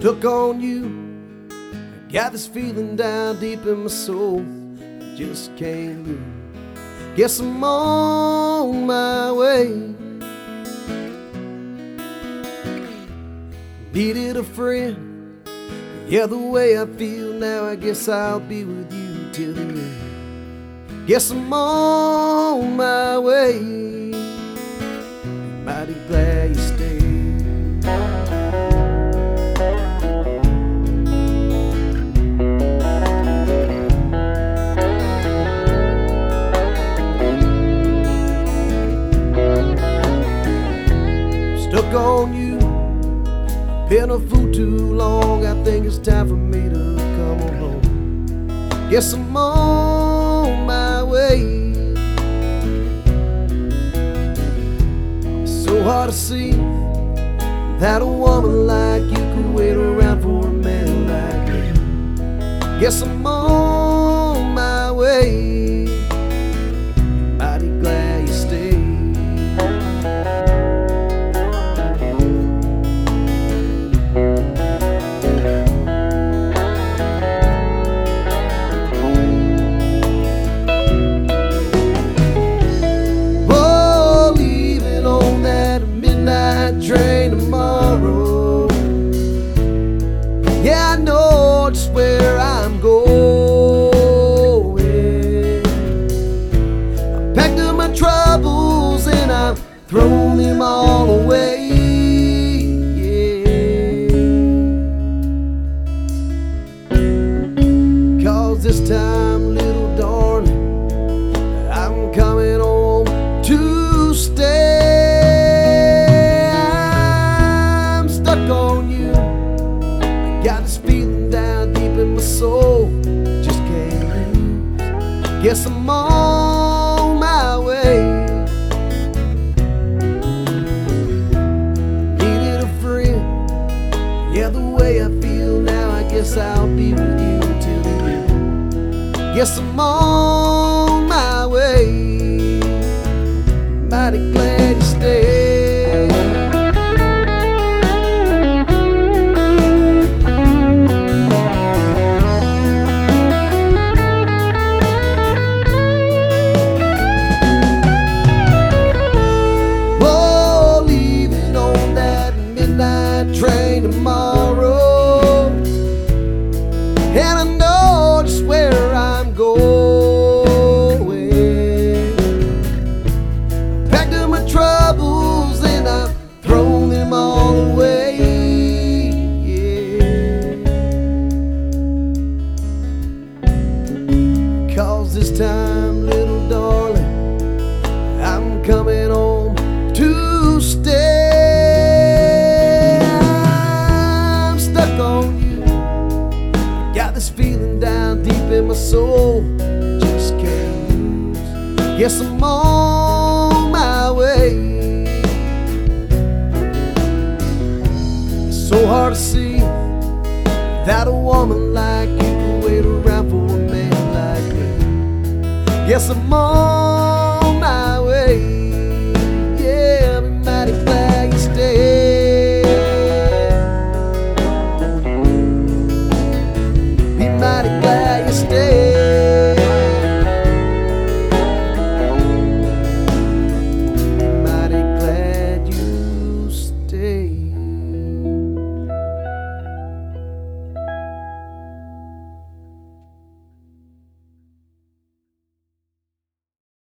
Stuck on you. I got this feeling down deep in my soul, I just can't lose. Guess I'm on my way. Needed a friend, yeah, the way I feel now, I guess I'll be with you till the end. Guess I'm on my way. Mighty glad you stayed. Stuck on you, I've been a fool too long. I think it's time for me to come home. Guess I'm on my way. It's so hard to see that a woman like you could wait around for a man like me. Guess I'm on my way. Mighty glad you stayed. Train tomorrow. Yeah, I know just where I'm going. I packed up my troubles and I've thrown them all away. Yeah. 'Cause this time, little darling, I'm coming home to stay. On you, I got this feeling down deep in my soul, just can't lose. Guess I'm on my way. Needed a friend, yeah, the way I feel now, I guess I'll be with you till the end. Guess I'm on my way. Mighty glad you stayed. Train tomorrow, and I know just where I'm going. I packed up my troubles and I've thrown them all away. Yeah. 'Cause this time, little darling, I'm coming home to stay. Feeling down deep in my soul, just can't lose. Guess I'm on my way. It's so hard to see that a woman like you can wait around for a man like me. Guess I'm on